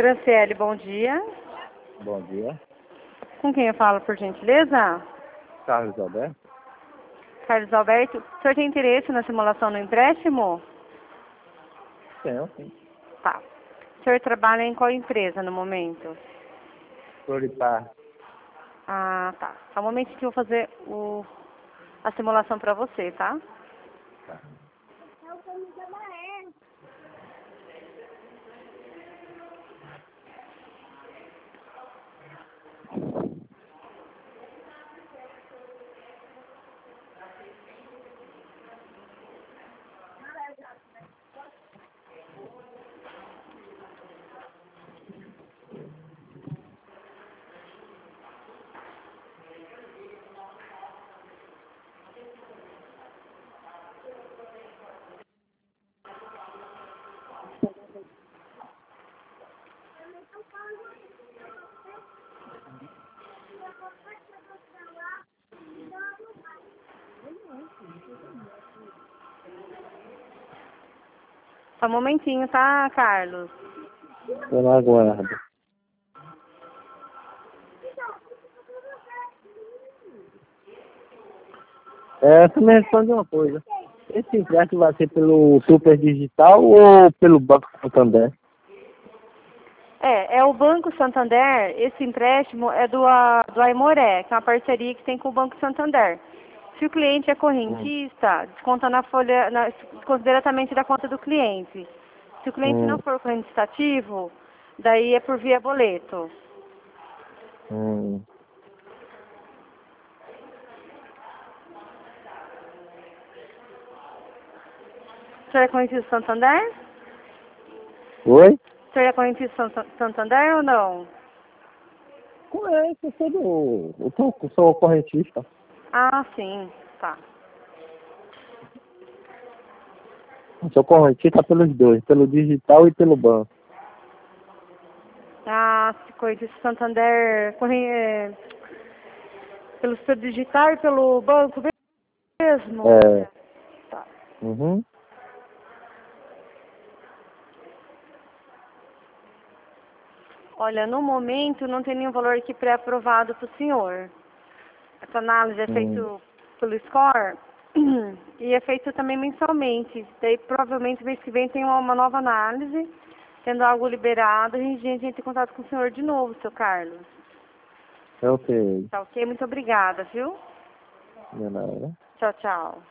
Graciele, bom dia. Bom dia. Com quem eu falo, por gentileza? Carlos Alberto? Carlos Alberto. O senhor tem interesse na simulação do empréstimo? Tenho, sim. Tá. O senhor trabalha em qual empresa no momento? Floripar. Ah, tá. Só um momentinho que eu vou fazer a simulação para você, tá? Tá. Só um momentinho, tá, Carlos? Eu não aguardo. Você me responde uma coisa. Esse empréstimo vai ser pelo Super Digital ou pelo Banco Santander? É o Banco Santander. Esse empréstimo é do Aimoré, que é uma parceria que tem com o Banco Santander. Se o cliente é correntista, desconta na folha, desconta diretamente da conta do cliente. Se o cliente não for correntista ativo, daí é por via boleto. Hum. O senhor é correntista Santander? Oi? O senhor é correntista Santander ou não? Conheço, eu sou correntista. Ah, sim, tá. Eu sou correntista pelos dois, pelo digital e pelo banco. Ah, se correntista Santander, pelo seu digital e pelo banco mesmo? É. Tá. Uhum. Olha, no momento não tem nenhum valor aqui pré-aprovado para o senhor. Essa análise é feita pelo SCORE e é feita também mensalmente. Daí provavelmente mês que vem tem uma nova análise, tendo algo liberado, a gente entra em contato com o senhor de novo, seu Carlos. Ok. Tá ok? Muito obrigada, viu? De nada. Tchau, tchau.